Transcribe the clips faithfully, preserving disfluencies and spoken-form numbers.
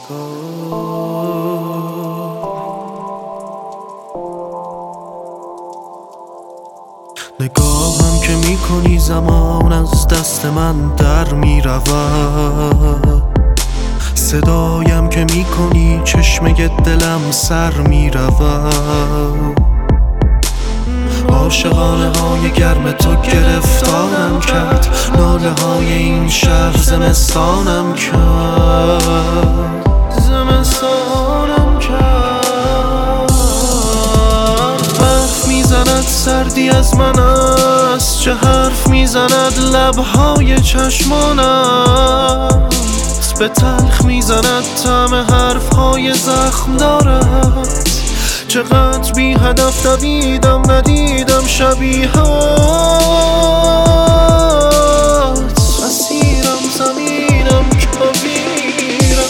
نگاهم که میکنی زمان از دست من در میرود، صدایم که میکنی چشمه دلم سر میرود. عاشقانه های گرم تو گرفتارم کرد، ناله های این شهر زمستانم کرد، زمستانم کرد. حرف میزند سردی از من است، چه حرف میزند لبهای چشمانم، به تلخ میزند طعم حرفهای زخم دارد. چقدر بی هدف دویدم ندیدم شبیهات، اسیرم زمینم کویرم.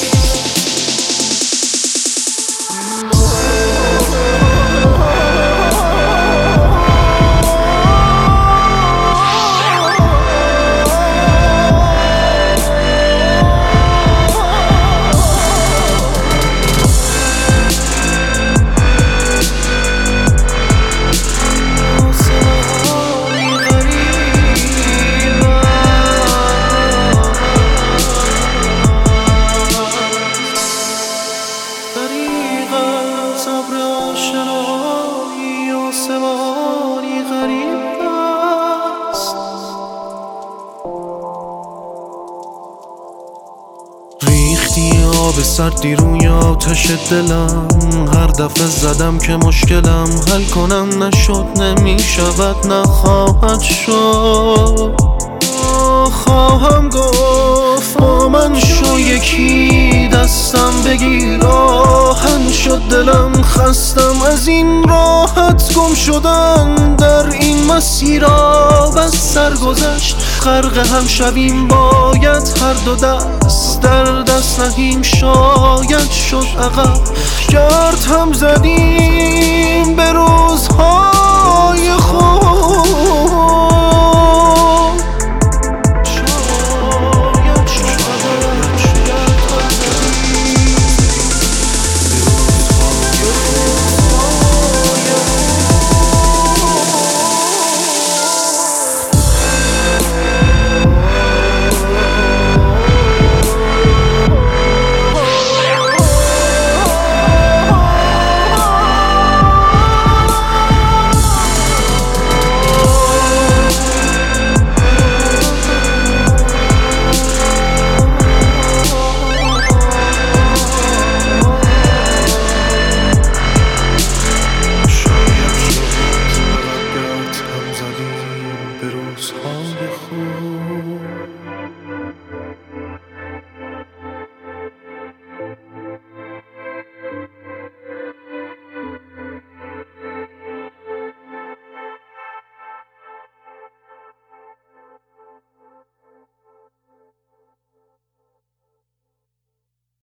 ریختی آب سردی روی آتش دلم، هر دفعه زدم که مشکلم حل کنم نشد، نمیشود نخواهد شد. خواهم گفت با من شو یکی، دستم بگیر آهن شد دلم، خستم از این راحت گم شدن در این مسیرها. بس سرگذشت غرق هم شویم، باید هر دو دست در دست نهیم، شاید شد عقب گرد هم زدیم به روزها.